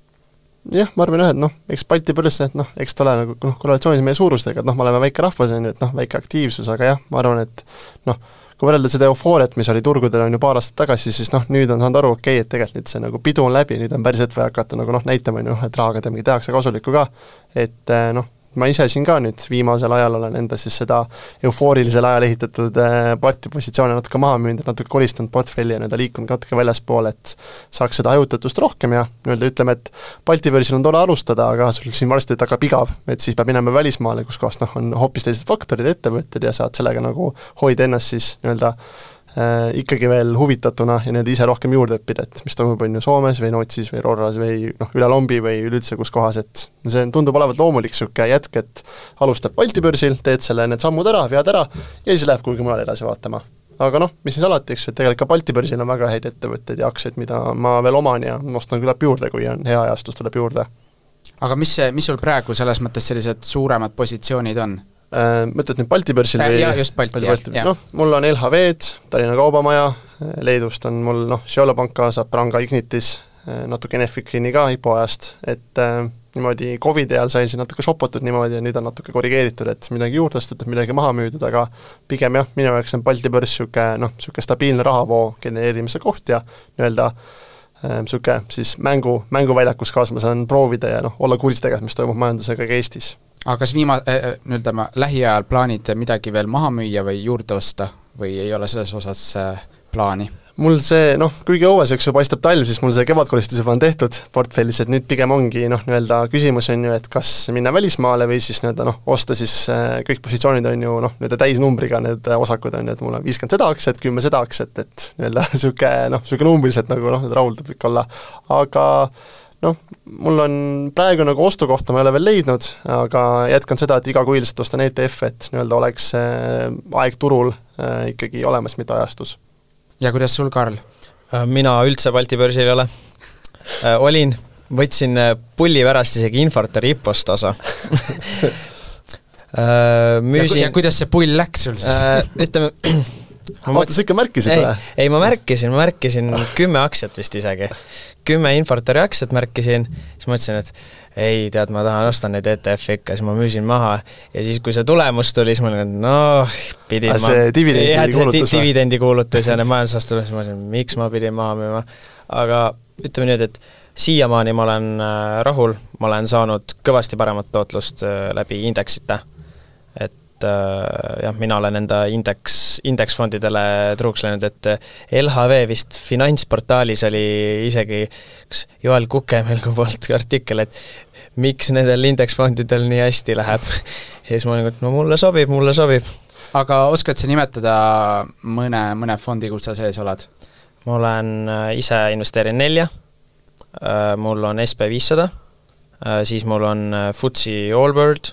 [SPEAKER 3] Jah, ma arvan jah, et noh, eks Balti börs, et noh, eks ta ole nagu noh, korrelatsioonis meie suurustega, et noh, me oleme väike rahvas, on ju, et noh, väike aktiivsus, aga jah, ma arvan, et noh, kui võrrelda seda eufooriat, mis oli turgudel on ju paar aastat tagasi, siis noh, nüüd on saanud aru, okei okay,, et tegelikult nüüd see nagu pidu on läbi, nüüd on päriselt vaja hakata nagu noh, näitama, on ju, et rahaga midagi tehakse kasulikku ka, et noh, ma ise siin ka nüüd viimasel ajal olen enda siis seda eufoorilisel ajal ehitatud Balti positsioone natuke maha müünud, natuke koristanud portfelli ja nii-öelda liikunud natuke väljaspool, et saaks seda hajutatust rohkem ja nii-öelda ütleme, et Balti börsil on tore alustada, aga sul siin varsti hakkab igav, et siis peab minema välismaale, kus kohast noh, on hoopis teised faktorid, ettevõtted ja saad sellega nagu hoida ennast siis nii-öelda äh, ikkagi veel huvitatuna ja nii-öelda ise rohkem juurde õppida, et mis toimub on ju Soomes või Nootsis või Rorras või noh, üle lombi või üleüldse kus kohas, et see tundub olevat loomulik niisugune jätk, et alustad Balti börsil, teed selle, need sammud ära, vead ära ja siis läheb kuhugi mujal edasi vaatama. Aga noh, mis siis alati, eks, et tegelikult ka Balti börsil on väga häid ettevõtteid ja aktsiaid, mida ma veel oman ja ostan küllap juurde, kui on hea ajastus, tuleb juurde.
[SPEAKER 1] Aga mis, mis sul praegu selles mõttes sellised suuremad positsioonid on?
[SPEAKER 3] Mõtled nüüd Balti börsil või?
[SPEAKER 1] Jaa, just Balti, jah. Ja.
[SPEAKER 3] Noh, mul on L H V-d, Tallinna Kaubamaja, Leedust on mul noh, Šiauliu pank kaasa, Pranga Ignitis, natuke Enefitini ka I P O ajast, et äh, niimoodi Covidi ajal sai siin natuke shopotud niimoodi ja nüüd on natuke korrigeeritud, et midagi juurde astutud, midagi maha müüdud, aga pigem jah, minu jaoks on Balti börs niisugune noh, niisugune stabiilne rahavoo genereerimise koht ja nii-öelda niisugune äh, siis mängu, mänguväljakus kaasa ma saan proovida ja noh, olla kursis tegelikult, mis toimub majandusega ka Eestis.
[SPEAKER 1] Aga kas viima-, nii-öelda ma lähiajal plaanid midagi veel maha müüa või juurde osta või ei ole selles osas plaani?
[SPEAKER 3] Mul see, noh, kuigi õues, eks ju, paistab talv, siis mul see kevadkoristus juba on tehtud portfellis, et nüüd pigem ongi noh, nii-öelda küsimus on ju, et kas minna välismaale või siis nii-öelda noh, osta siis kõik positsioonid on ju noh, nii-öelda täisnumbriga need osakud on ju, et mul on viiskümmend seda aktsiat, kümme seda aktsiat, et nii-öelda niisugune noh, niisugune numbriliselt nagu noh, rahuldab ikka olla, aga noh, mul on praegu nagu ostukohta ma ei ole veel leidnud, aga jätkan seda, et igakuiliselt ostan E T F, et nii-öelda oleks aeg turul äh, ikkagi olemas, mitte ajastus.
[SPEAKER 1] Ja kuidas sul, Karl?
[SPEAKER 2] Mina üldse Balti börsil ei ole. Äh, olin, võtsin pulli pärast isegi Infortari I P O-st osa. äh, müüsin...
[SPEAKER 1] ja, ja kuidas see pull läks sul siis?
[SPEAKER 2] Äh, ütleme...
[SPEAKER 3] Vaata, sa ikka märkisid
[SPEAKER 2] ei,
[SPEAKER 3] või?
[SPEAKER 2] Ei, ma märkisin, ma märkisin kümme aktsiat vist isegi. Kümme Infortari aktsiat märkisin, siis mõtlesin, et ei, tead, ma tahan osta neid E T F ikka, siis ma müüsin maha ja siis, kui see tulemus tuli, siis ma olin, et noh, pidin
[SPEAKER 3] ma... See dividendi
[SPEAKER 2] ja,
[SPEAKER 3] kuulutus
[SPEAKER 2] või? Dividendi kuulutus ja need majandusaasta tulemus, ma mõtlesin, miks ma pidin maha müüma. Aga ütleme nüüd, et siiamaani ma olen rahul, ma olen saanud kõvasti paremat tootlust läbi indeksite. Et et äh, jah, mina olen enda indeks, indeksfondidele truuks läinud, et L H V vist finantsportaalis oli isegi üks Joel Kukemelgu poolt artikkel, et miks nendel indeksfondidel nii hästi läheb. Ja siis ma olen, et no mulle sobib, mulle sobib.
[SPEAKER 1] Aga oskad sa nimetada mõne, mõne fondi, kus sa sees oled?
[SPEAKER 2] Ma olen ise investeerin nelja, mul on S P viissada, siis mul on F T S E All World,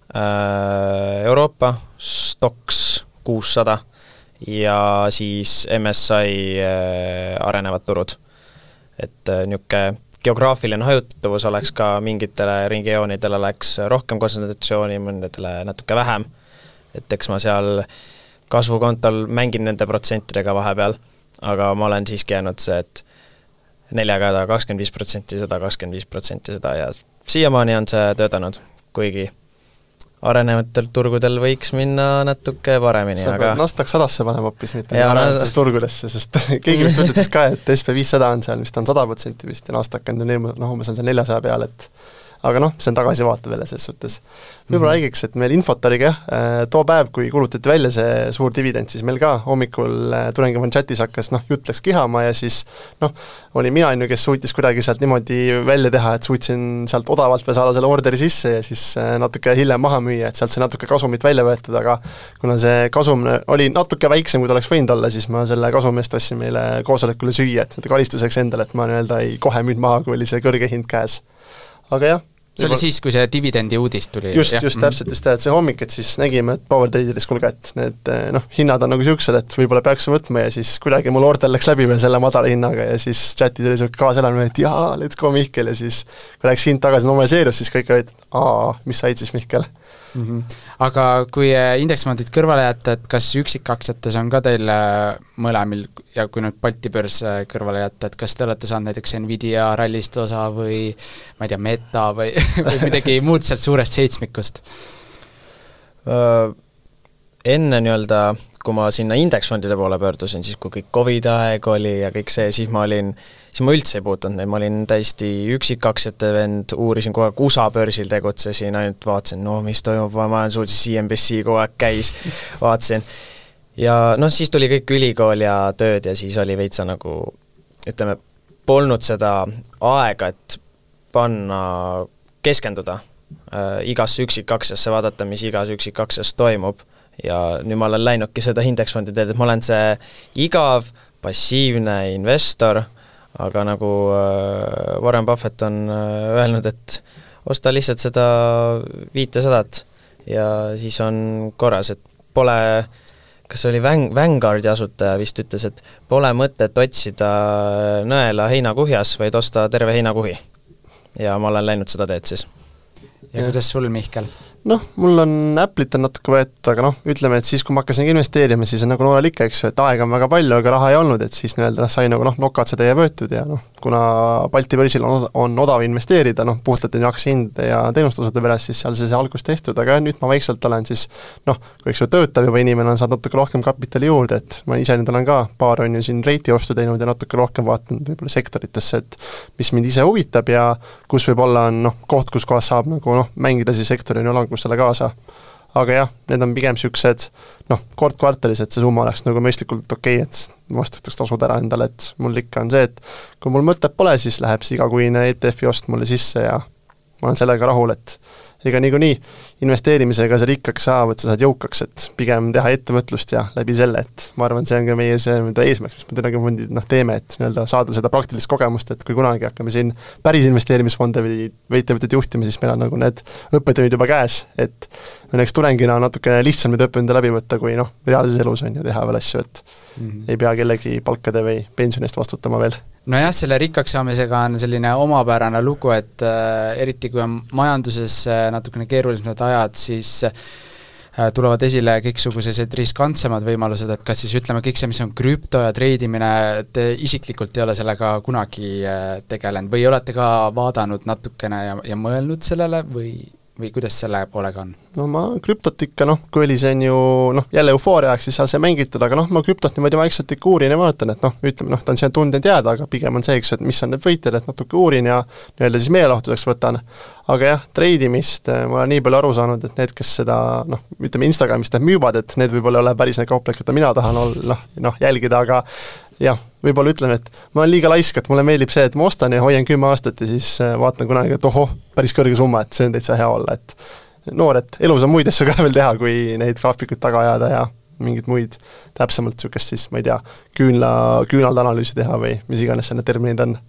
[SPEAKER 2] Euroopa, Stocks kuussada ja siis M S I arenevad turud. Et niisugune geograafiline hajutatavus oleks ka mingitele ringioonidele oleks rohkem kontsentratsiooni, mõndadele natuke vähem. Et eks ma seal kasvukontol mängin nende protsentidega vahepeal, aga ma olen siiski jäänud see, et neljaga kakskümmend viis protsenti seda, kakskümmend viis protsenti seda ja siiamaani on see töötanud, kuigi arenevatel turgudel võiks minna natuke paremini.
[SPEAKER 3] Sa
[SPEAKER 2] aga...
[SPEAKER 3] pead Nasdaq sadasse panema hoopis, mitte arenevatesse no... turgudesse, sest keegi vist ütles ka, et S P viissada on seal, vist on sada protsenti vist ja Nasdaq on ju noh, umbes on seal neljasaja peal, et aga noh, see on tagasivaatav jälle selles suhtes. Võib-olla räägiks, et meil infot oli ka, too päev, kui kulutati välja see suur dividend, siis meil ka hommikul Turengi chatis hakkas, noh, jutt läks kihama ja siis noh, oli mina, kes suutis kuidagi sealt niimoodi välja teha, et suutsin sealt odavalt veel saada selle orderi sisse ja siis natuke hiljem maha müüa, et sealt see natuke kasumit välja võetud, aga kuna see kasum oli natuke väiksem, kui ta oleks võinud olla, siis ma selle kasumist ostsin meile koosolekule süüa, et karistuseks endale, et ma nii-öelda ei kohe müüd maha, kui oli see kõrge hind käes. Aga jah,
[SPEAKER 1] see oli siis, kui see dividendi uudis tuli?
[SPEAKER 3] Just, jah? just täpselt, just et see hommik, et siis nägime, et Power Traderis kuulge, et need noh, hinnad on nagu siuksed, et võib-olla peaks võtma ja siis kuidagi mul order läks läbi veel selle madala hinnaga ja siis chatis oli siuke kaaselamine, et jaa, let's go Mihkel ja siis kui läks hind tagasi normaliseerus, siis kõik olid, aa, mis said siis Mihkel?
[SPEAKER 1] Mm-hmm. Aga kui indeksfondid kõrvale jätta, et kas üksikaktsiates on ka teil mõlemil ja kui nüüd Balti börs kõrvale jätta, et kas te olete saanud näiteks Nvidia rallist osa või ma ei tea, Meta või, või midagi muud sealt suurest seitsmikust?
[SPEAKER 2] Enne nii-öelda, kui ma sinna indeksfondide poole pöördusin, siis kui kõik Covid aeg oli ja kõik see, siis ma olin siis ma üldse ei puutunud neid, ma olin täiesti üksikaktsiate vend, uurisin kogu aeg U S A börsil tegutsesin, ainult vaatasin, no mis toimub, ma olen suutis C N B C kogu aeg käis, vaatasin. Ja noh, siis tuli kõik ülikool ja tööd ja siis oli veitsa nagu, ütleme, polnud seda aega, et panna, keskenduda äh, igasse üksikaktsiasse, vaadata, mis igas üksikaktsias toimub ja nüüd ma olen läinudki seda indeksfondi teed, et ma olen see igav, passiivne investor, aga nagu Warren Buffett on öelnud, et osta lihtsalt seda viitesadat ja siis on korras, et pole, kas oli Vang, Vanguardi asutaja vist ütles, et pole mõtet otsida nõela heinakuhjas, vaid osta terve heinakuhi. Ja ma olen läinud seda teed siis.
[SPEAKER 1] Ja, ja kuidas sul, Mihkel?
[SPEAKER 3] Noh, mul on Apple'it on natuke võetud, aga noh, ütleme, et siis kui ma hakkasin investeerima, siis on nagu noorel ikka, eks ju, et aega on väga palju, aga raha ei olnud, et siis nii-öelda sai nagu noh, nokad seda ja võetud ja noh, kuna Balti börsil on, on odav investeerida, noh, puhtalt on jakse hind ja teenustusade peres, siis seal see, see algus tehtud, aga nüüd ma vaikselt olen siis noh, kui eks ju töötav juba inimene on saanud natuke rohkem kapitali juurde, et ma ise nüüd olen ka paar on ju siin reiti ostu teinud ja natuke rohkem vaatanud võib-olla sektoritesse, et mis mind ise huvitab ja kus võib-olla on noh, koht, kus kohas saab nagu noh, mängida siis sektori langus selle kaasa. Aga jah, need on pigem siuksed noh, kord kvartalis, et see summa oleks nagu mõistlikult okei, et vastutaks tasud ära endale, et mul ikka on see, et kui mul mõtet pole, siis läheb see igakuine E T F-i ost mulle sisse ja ma olen sellega rahul, et ega niikuinii investeerimisega sa rikkaks saab, et sa saad jõukaks, et pigem teha ettevõtlust ja läbi selle, et ma arvan, see on ka meie see eesmärk, mis me tänaga fondid noh, teeme, et nii-öelda saada seda praktilist kogemust, et kui kunagi hakkame siin päris investeerimisfonde või, või ettevõtted juhtima, siis meil on nagu need õppetööd juba käes, et õnneks Turengina on natuke lihtsam need õppünde läbi võtta, kui noh, reaalses elus on ju teha veel asju, et mm-hmm. ei pea kellegi palkade või pensionist vastutama veel.
[SPEAKER 1] Nojah, selle rikkaks saamisega on selline omapärane lugu, et äh, eriti kui on majanduses äh, natukene keerulised ajad, siis äh, tulevad esile kõiksugused riskantsemad võimalused, et kas siis ütleme kõik see, mis on krüpto ja treidimine, te isiklikult ei ole sellega kunagi äh, tegelenud või olete ka vaadanud natukene ja, ja mõelnud sellele või või kuidas selle poolega on?
[SPEAKER 3] No ma krüptot ikka, noh, kui oli see on ju, noh, jälle eufooria aeg, siis seal see mängitud, aga noh, ma krüptot niimoodi vaikselt ikka uurin ja vaatan, et noh, ütleme, noh, ta on siia tundnud jääda, aga pigem on see, eks, et mis on need võitjad, et natuke uurin ja nii-öelda siis meeleohtuseks võtan. Aga jah, treidimist ma olen nii palju aru saanud, et need, kes seda, noh, ütleme Instagramist need müüvad, et need võib-olla ole päris need kaupled, keda mina tahan olla, noh, noh, jälgida, aga jah, võib-olla ütlen, et ma olen liiga laisk, et mulle meeldib see, et ma ostan ja hoian kümme aastat ja siis vaatan kunagi, et ohoh, päris kõrge summa, et see on täitsa hea olla, et noor, et elus on muid asju ka veel teha, kui neid graafikuid taga ajada ja mingid muid täpsemalt niisugust siis, ma ei tea, küünla, küünalda analüüsi teha või mis iganes need terminid on.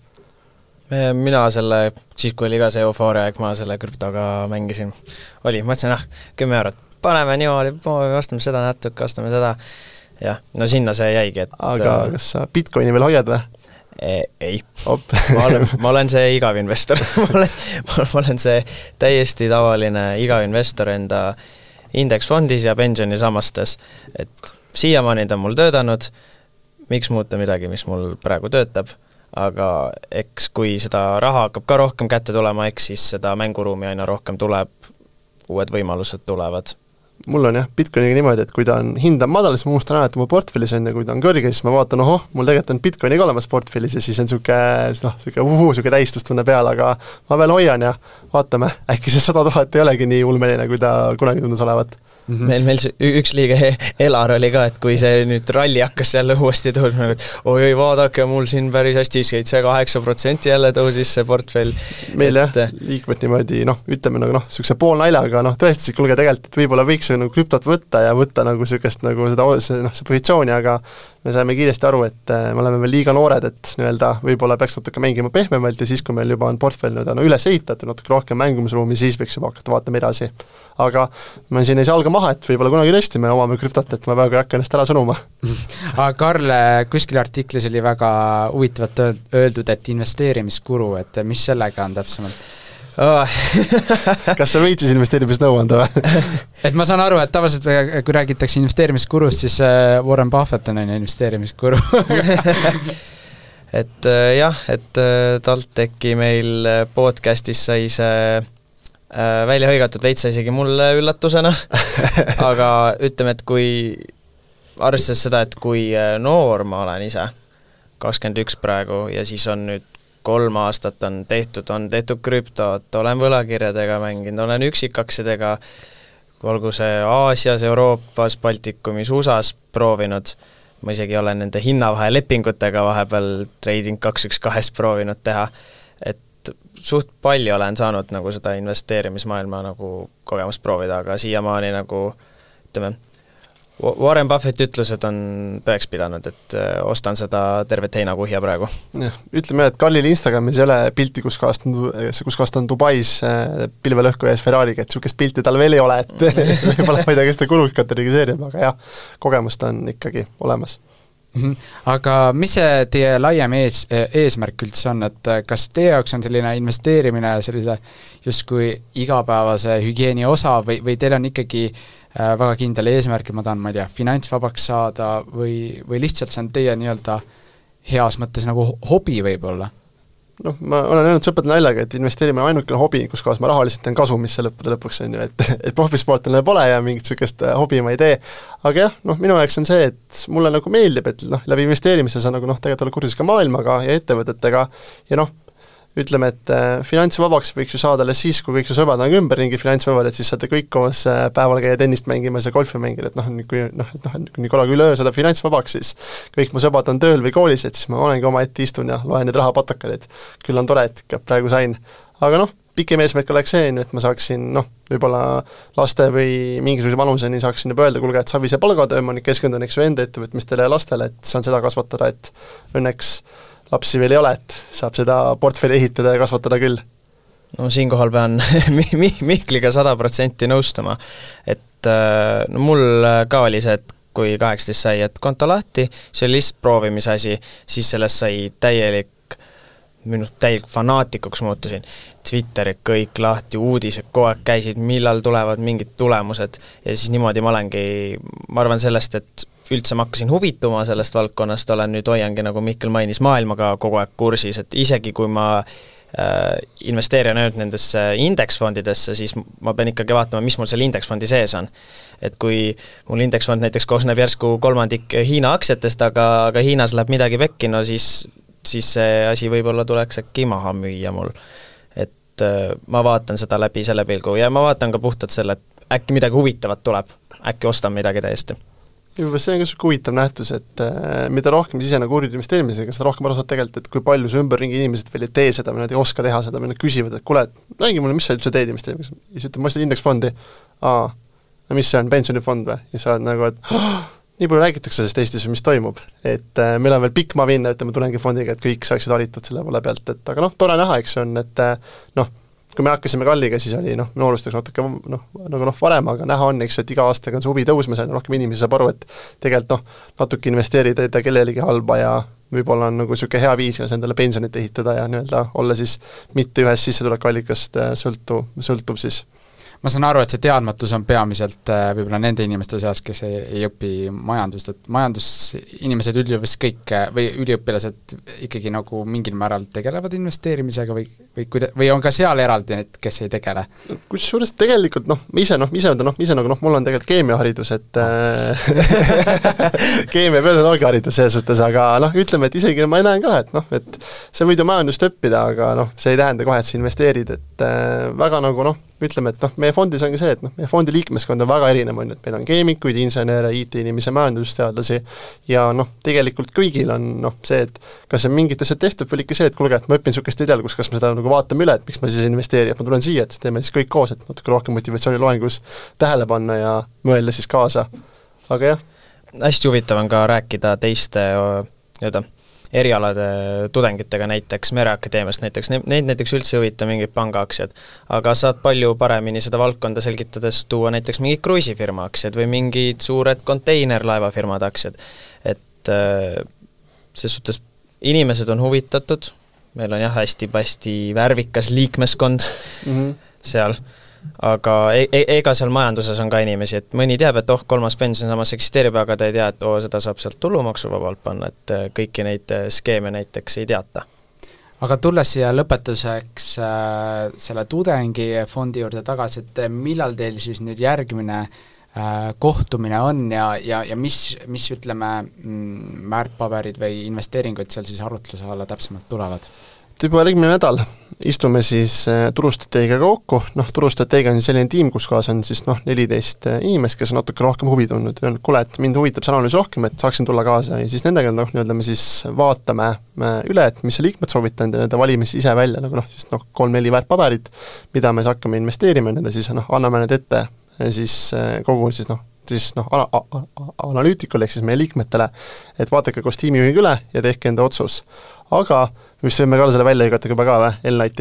[SPEAKER 2] Mina selle, siis kui oli ka see eufooria aeg, ma selle krüptoga mängisin. Oli, ma ütlesin, ah, kümme eurot, paneme niimoodi, ostame seda natuke, ostame seda. Jah, no sinna see jäigi, et
[SPEAKER 3] aga kas sa Bitcoini veel hoiad või?
[SPEAKER 2] Ei, ma olen, ma olen see igav investor ma, olen, ma olen see täiesti tavaline igav investor enda indeksfondis ja pensionisamastes, et siiamaani ta mul töötanud, miks muuta midagi, mis mul praegu töötab, aga eks kui seda raha hakkab ka rohkem kätte tulema, eks siis seda mänguruumi aina rohkem tuleb, uued võimalused tulevad.
[SPEAKER 3] Mul on jah, Bitcoiniga niimoodi, et kui ta on hind on madal, siis ma muustan aja, et mu portfellis on ja kui ta on kõrge, siis ma vaatan, ohoh, mul tegelikult on Bitcoiniga olemas portfellis ja siis on niisugune, noh, niisugune uhu, niisugune täistustunne peal, aga ma veel hoian ja vaatame, äkki see sada tuhat ei olegi nii ulmeline, kui ta kunagi tundus olevat.
[SPEAKER 2] Mm-hmm. Meil, meil üks liige Elar oli ka, et kui see nüüd ralli hakkas jälle uuesti tõusma, et oi, vaadake, mul siin päris hästi seitse kaheksa protsenti jälle tõusis see portfell.
[SPEAKER 3] Meil et... jah, liikmed niimoodi, noh, ütleme nagu noh, niisuguse poolnaljaga, noh, tõesti, kuulge tegelikult, et võib-olla võiks nagu krüptot võtta ja võtta nagu niisugust nagu seda, see, noh, see positsiooni, aga me saime kiiresti aru, et me oleme veel liiga noored, et nii-öelda võib-olla peaks natuke mängima pehmemalt ja siis, kui meil juba on portfell nüüd on üles ehitatud, natuke rohkem mängumisruumi, siis võiks juba hakata vaatama edasi. Aga me siin ei saa alga maha, et võib-olla kunagi tõesti me omame krüptot, et ma väga ei hakka ennast ära sõnuma.
[SPEAKER 1] Aga Karl, kuskil artiklis oli väga huvitavat öeldud, et investeerimiskuru, et mis sellega on täpsemalt?
[SPEAKER 2] Oh.
[SPEAKER 3] Kas sa võid siis investeerimis nõu anda või?
[SPEAKER 1] Et ma saan aru, et tavaliselt kui räägitakse investeerimiskurust, siis Warren Buffett on investeerimiskuru.
[SPEAKER 2] et jah, et TalTechi meil podcastis sai see välja hõigatud veitsa isegi mulle üllatusena, aga ütleme, et kui arvestades seda, et kui noor ma olen ise, kakskümmend üks praegu, ja siis on nüüd kolm aastat on tehtud, on tehtud krüptot, olen võlakirjadega mänginud, olen üksikaksidega, olgu see Aasias, Euroopas, Baltikumis, U S A-s proovinud, ma isegi olen nende hinnavahe lepingutega vahepeal trading kaks üks kahest proovinud teha, et suht palju olen saanud nagu seda investeerimismaailma nagu kogemust proovida, aga siiamaani nagu ütleme, Warren Buffett ütlused on tõeks pidanud, et ostan seda tervet heinakuhja praegu.
[SPEAKER 3] Ja, ütleme, et Karlil Instagramis ei ole pilti, kus kohast on, kus kohast on Dubais pilvelõhku ees Ferrariga, et niisugust pilti tal veel ei ole, et võib-olla ma ei tea, kes ta kulud kategoriseerib, aga jah, kogemust on ikkagi olemas.
[SPEAKER 1] Mm-hmm. Aga mis see teie laiem ees, eesmärk üldse on, et kas teie jaoks on selline investeerimine sellise justkui igapäevase hügieeni osa või, või teil on ikkagi äh, väga kindel eesmärk, et ma tahan, ma ei tea, finantsvabaks saada või, või lihtsalt see on teie nii-öelda heas mõttes nagu hobi võib-olla?
[SPEAKER 3] Noh, ma olen öelnud sõpradele naljaga, et investeerime ainukene hobi, kus kohas ma rahaliselt teen kasu, mis see lõppude lõpuks on ju, et, et profisportlane pole ja mingit niisugust hobi ma ei tee. Aga jah, noh, minu jaoks on see, et mulle nagu meeldib, et noh, läbi investeerimise sa nagu noh, tegelikult oled kursis ka maailmaga ja ettevõtetega ja noh, ütleme, et äh, finantsvabaks võiks ju saada alles siis, kui kõik su sõbrad on ümberringi finantsvabad, et siis saate kõik koos äh, päeval käia tennist mängimas ja golfi mängida, et noh, kui noh, et noh, nii korraga üle öö saada finantsvabaks, siis kõik mu sõbrad on tööl või koolis, et siis ma olengi oma ette istun ja loen need rahapatakad, et küll on tore, et ikka praegu sain. Aga noh, pikem eesmärk oleks see, et ma saaksin noh, võib-olla laste või mingisuguse vanuseni saaksin juba öelda, kuulge, et Savise palgatöö, ma nüüd keskendun eks ju enda ettevõtmistele ja lastele, et saan seda kasvatada, et õnneks lapsi veel ei ole, et saab seda portfelli ehitada ja kasvatada küll.
[SPEAKER 2] No siinkohal pean Mihkliga sada protsenti nõustama, et no mul ka oli see, et kui kaheksateist sai, et konto lahti, see oli lihtsalt proovimise asi, siis sellest sai täielik, minu täielik fanaatikuks muutusin. Twitterid kõik lahti, uudised kogu aeg käisid, millal tulevad mingid tulemused ja siis niimoodi ma olengi, ma arvan sellest, et üldse ma hakkasin huvituma sellest valdkonnast, olen nüüd hoiangi, nagu Mihkel mainis, maailmaga kogu aeg kursis, et isegi kui ma investeerin ainult nendesse indeksfondidesse, siis ma pean ikkagi vaatama, mis mul selle indeksfondi sees on. Et kui mul indeksfond näiteks koosneb järsku kolmandik Hiina aktsiatest, aga, aga Hiinas läheb midagi pekki, no siis, siis see asi võib-olla tuleks äkki maha müüa mul. Et ma vaatan seda läbi selle pilgu ja ma vaatan ka puhtalt selle, et äkki midagi huvitavat tuleb, äkki ostan midagi täiesti.
[SPEAKER 3] Juba see on ka huvitav nähtus, et äh, mida rohkem siis ise nagu uurid investeerimisega, seda rohkem aru saad tegelikult, et kui palju see ümberringi inimesed veel ei tee seda või nad ei oska teha seda või nad küsivad, et kuule, et räägi mulle, mis sa üldse teed investeerimisega, siis ütleb, ma ostan indeksfondi, aa, no mis see on, pensionifond või? Ja sa oled nagu, et oh, nii palju räägitakse sellest Eestis, mis toimub, et äh, meil on veel pikk maa minna, ütleme tulengi fondiga, et kõik saaksid haritud selle poole pealt, et aga noh, tore näha, eks on, et äh, noh, kui me hakkasime Kalliga, siis oli noh, noorusteks natuke noh, nagu noh varem, aga näha on, eks, et iga aastaga on see huvi tõusmas ja rohkem inimesi saab aru, et tegelikult noh, natuke investeerida ei kellelegi halba ja võib-olla on nagu niisugune hea viis ja endale pensionit ehitada ja nii-öelda olla siis mitte ühest sissetulekuallikast sõltu, sõltuv siis.
[SPEAKER 1] Ma saan aru, et see teadmatus on peamiselt võib-olla nende inimeste seas, kes ei, ei õpi majandust, et majandusinimesed üldjuhul kõik või üliõpilased ikkagi nagu mingil määral tegelevad investeerimisega või, või, kuida, või on ka seal eraldi need, kes ei tegele?
[SPEAKER 3] Kusjuures tegelikult noh, ise noh, ise, noh, ise nagu noh, mul on tegelikult keemiaharidus, et keemia bioloogiaharidus selles suhtes, aga noh, ütleme, et isegi ma näen ka, et noh, et sa võid ju majandust õppida, aga noh, see ei tähenda kohe, et sa investeerid, et äh, väga nagu noh, ütleme, et noh, meie fondis ongi see, et noh, meie fondi liikmeskond on väga erinev, on, et meil on keemikuid, insenere, I T-inimese, majandusteadlasi ja noh, tegelikult kõigil on noh, see, et kas see mingit asjad tehtud või ikka see, et kuulge, et ma õpin niisugust ideaali, kus kas me seda nagu vaatame üle, et miks ma siis investeerin, et ma tulen siia, et teeme siis kõik koos, et natuke rohkem motivatsiooniloengus tähele panna ja mõelda siis kaasa, aga jah.
[SPEAKER 2] Hästi huvitav on ka rääkida teiste nii-öelda erialade tudengitega näiteks Mereakadeemiast näiteks, neid näiteks üldse huvita mingid pangaaktsiad, aga saad palju paremini seda valdkonda selgitades tuua näiteks mingid kruisifirma aktsiad või mingid suured konteinerlaevafirmad aktsiad, et ses suhtes inimesed on huvitatud, meil on jah hästi-hästi värvikas liikmeskond mm -hmm. seal, aga e e ega seal majanduses on ka inimesi, et mõni teab, et oh, kolmas pensionsammas eksisteerib, aga ta ei tea, et oh, seda saab sealt tulumaksuvabalt panna, et kõiki neid skeeme näiteks ei teata.
[SPEAKER 1] Aga tulles siia lõpetuseks äh, selle tudengifondi juurde tagasi, et millal teil siis nüüd järgmine äh, kohtumine on ja, ja, ja mis, mis ütleme, mm, väärtpaberid või investeeringuid seal siis arutluse alla täpsemalt tulevad?
[SPEAKER 3] Juba järgmine nädal istume siis turustrateegiaga kokku, noh, turustrateegia on selline tiim, kus kaas on siis noh, neliteist inimest, kes on natuke rohkem huvi tundnud ja öelnud, kuule, et mind huvitab see analüüs rohkem, et saaksin tulla kaasa ja siis nendega noh, nii-öelda me siis vaatame üle, et mis see liikmed soovitanud ja nende valime siis ise välja, nagu noh, siis noh, kolm-neli väärtpaberit, mida me siis hakkame investeerima, nende siis noh, anname need ette siis kogu siis noh, siis noh, ana analüütikule ehk siis meie liikmetele, et vaadake koos tiimijuhiga üle ja tehke enda otsus. Aga mis võime ka selle välja hügata juba ka või, L-Nighti?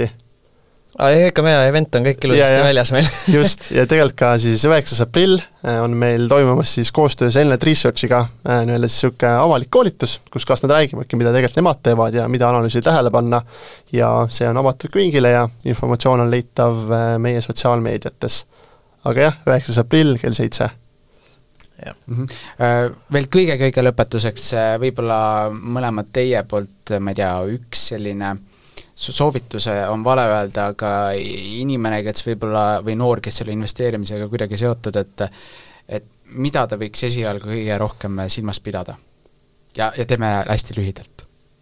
[SPEAKER 2] Ega meie event on kõik ilusasti väljas meil.
[SPEAKER 3] Just, ja tegelikult ka siis üheksas aprill on meil toimumas siis koostöös L-Night Researchiga nii-öelda siis niisugune avalik koolitus, kus kas nad räägivadki, mida tegelikult nemad teevad ja mida analüüsi tähele panna ja see on avatud kõigile ja informatsioon on leitav meie sotsiaalmeediates. Aga jah, üheksas aprill kell seitse.
[SPEAKER 1] Ja. Mm -hmm. Veel kõige-kõige lõpetuseks võib-olla mõlemad teie poolt, ma ei tea, üks selline soovituse on vale öelda, aga inimene, kes võib-olla, või noor, kes selle investeerimisega kuidagi seotud, et et mida ta võiks esialgu kõige rohkem silmas pidada? Ja, ja teeme hästi lühidalt.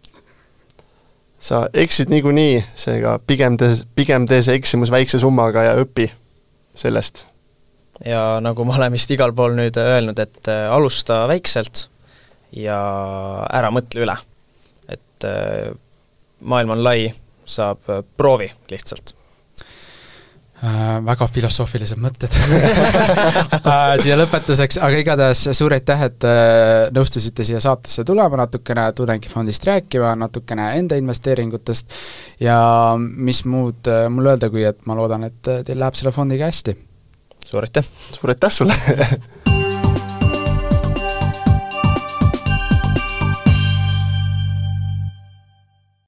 [SPEAKER 3] Sa eksid niikuinii, seega pigem tee, pigem tee see eksimus väikse summaga ja õpi sellest.
[SPEAKER 2] Ja nagu ma olen vist igal pool nüüd öelnud, et alusta väikselt ja ära mõtle üle. Et maailm on lai, saab proovi lihtsalt.
[SPEAKER 1] Äh, väga filosoofilised mõtted siia lõpetuseks, aga igatahes suur aitäh, et nõustusite siia saatesse tulema, natukene tudengifondist rääkima, natukene enda investeeringutest ja mis muud mul öelda, kui et ma loodan, et teil läheb selle fondiga hästi.
[SPEAKER 2] Suur aitäh!
[SPEAKER 3] Suur aitäh sulle!